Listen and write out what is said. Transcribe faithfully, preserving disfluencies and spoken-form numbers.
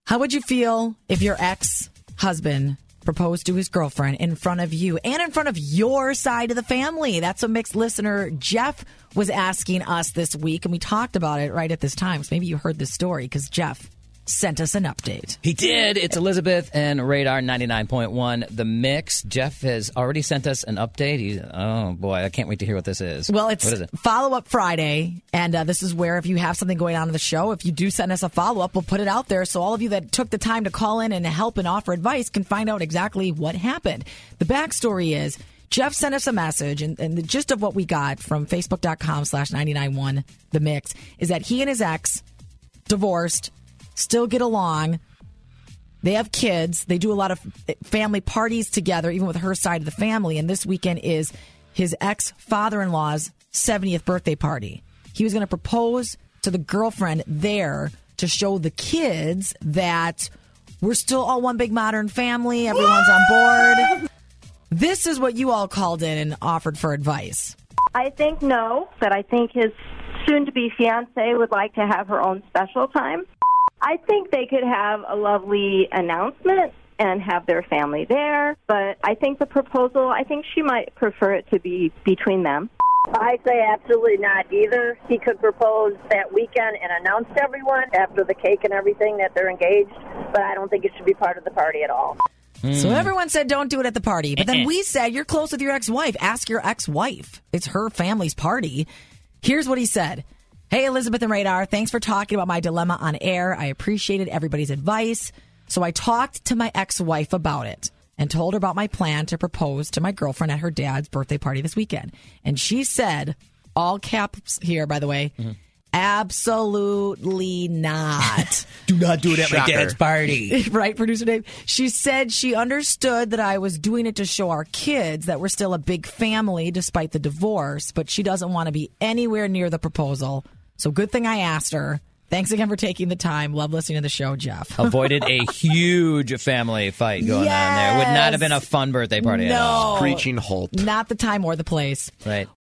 How would you feel if your ex-husband proposed to his girlfriend in front of you and in front of your side of the family? That's what Mixed listener Jeff was asking us this week, and we talked about it right at this time. So maybe you heard this story because Jeff sent us an update. He did. It's Elizabeth and Radar ninety-nine point one, The Mix. Jeff has already sent us an update. He's, oh, boy, I can't wait to hear what this is. Well, it's what is it? Follow-Up Friday, and uh, this is where if you have something going on in the show, if you do send us a follow-up, we'll put it out there so all of you that took the time to call in and help and offer advice can find out exactly what happened. The backstory is Jeff sent us a message, and, and the gist of what we got from facebook.com slash 991 The Mix is that he and his ex divorced, still get along. They have kids. They do a lot of family parties together, even with her side of the family. And this weekend is his ex-father-in-law's seventieth birthday party. He was going to propose to the girlfriend there to show the kids that we're still all one big modern family. Everyone's on board. This is what you all called in and offered for advice. I think no, but I think his soon-to-be fiancée would like to have her own special time. I think they could have a lovely announcement and have their family there, but I think the proposal, I think she might prefer it to be between them. I say absolutely not either. He could propose that weekend and announce to everyone after the cake and everything that they're engaged, but I don't think it should be part of the party at all. Mm. So everyone said don't do it at the party, but then we said you're close with your ex-wife. Ask your ex-wife. It's her family's party. Here's what he said. Hey, Elizabeth and Radar, thanks for talking about my dilemma on air. I appreciated everybody's advice. So I talked to my ex-wife about it and told her about my plan to propose to my girlfriend at her dad's birthday party this weekend. And she said, all caps here, by the way, mm-hmm. absolutely not. Do not do it at Shocker. my dad's party. Right, producer Dave? She said she understood that I was doing it to show our kids that we're still a big family despite the divorce, but she doesn't want to be anywhere near the proposal. So good thing I asked her. Thanks again for taking the time. Love listening to the show, Jeff. Avoided a huge family fight going yes. on there. Would not have been a fun birthday party no. at all. Screeching halt. Not the time or the place. Right.